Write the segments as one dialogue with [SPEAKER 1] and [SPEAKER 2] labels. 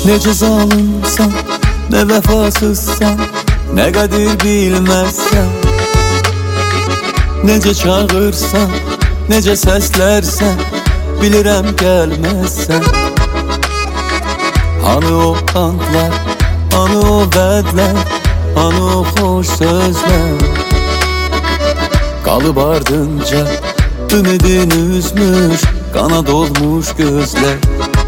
[SPEAKER 1] Necə zalımsan, nə vəfasızsan, nə qədir bilməzsən. Necə çağırsan, necə səslərsən, bilirəm gəlməzsən. Hanı o antlar, hanı o vədlər, hanı o xoş sözlər. Qalıb ardınca ümidin üzmüş, qana dolmuş gözlər.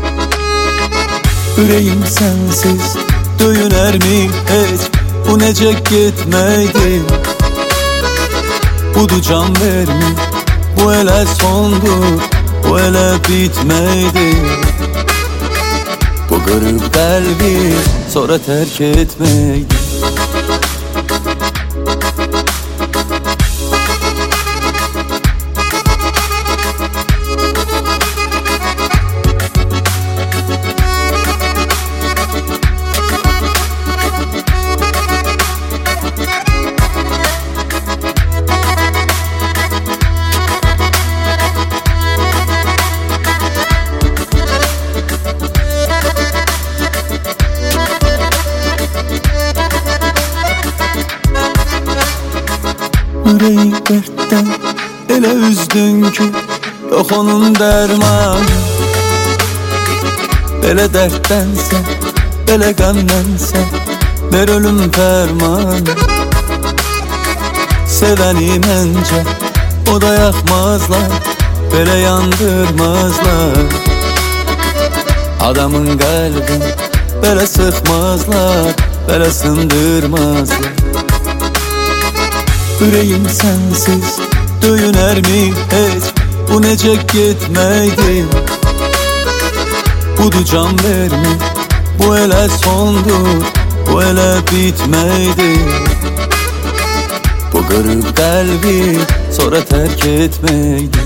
[SPEAKER 1] Ürəyim sənsiz döyünərmi heç, bu necə getməkdir? Budur can vermi, bu elə sondur, bu elə bitməkdir. Bu qırıb qəlbi, sonra tərk etməkdir. Ürəyi dərddən elə üzdün ki, yox onun dərmanı. Belə dərddənsə, belə qəmdənsə, ver ölüm fərmanı. Sevəni məncə o da yaxmazlar, belə yandırmazlar. Adamın qəlbin belə sıxmazlar, belə sındırmazlar. Ürəyim sənsiz döyünərmi heç, bu necə getməkdir? Budur can vermi, bu elə sondur, bu elə bitməkdir. Bu qırıb qəlbi, sonra tərk etməkdir.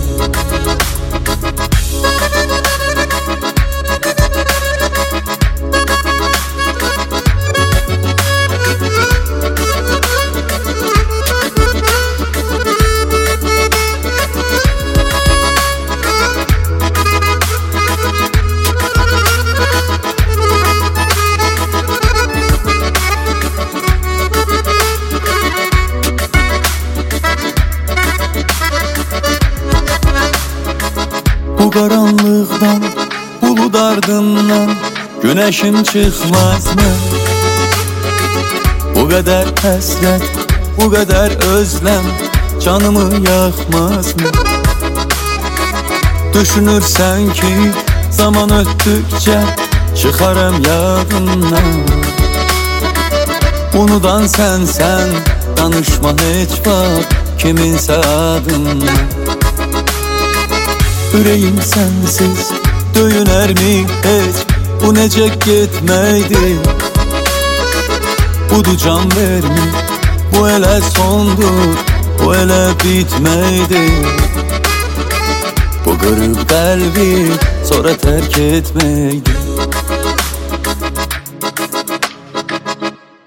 [SPEAKER 1] Bu qaranlıqdan, bulud ardından günəşim çıxmazmı? Bu qədər həsrət, bu qədər özləm canımı yaxmazmı? Düşünürsən ki, zaman ötdükcə çıxarım yadından. Unudan sənsən, danışma heç vaxt kiminsə adından. Ürəyim sənsiz döyünərmi heç, bu necə getməkdir? Budur can vermi, bu elə sondur, bu elə bitməkdir. Bu qırıb qəlbi, sonra tərk etməkdir.